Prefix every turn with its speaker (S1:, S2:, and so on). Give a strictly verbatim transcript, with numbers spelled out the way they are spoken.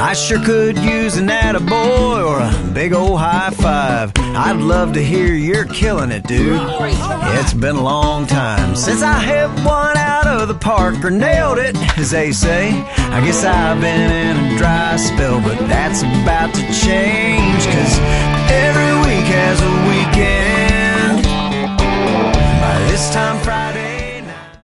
S1: I sure could use an attaboy or a big old high five. I'd love to hear you're killing it, dude. It's been a long time since I hit one out of the park or nailed it, as they say. I guess I've been in a dry spell, but that's about to change.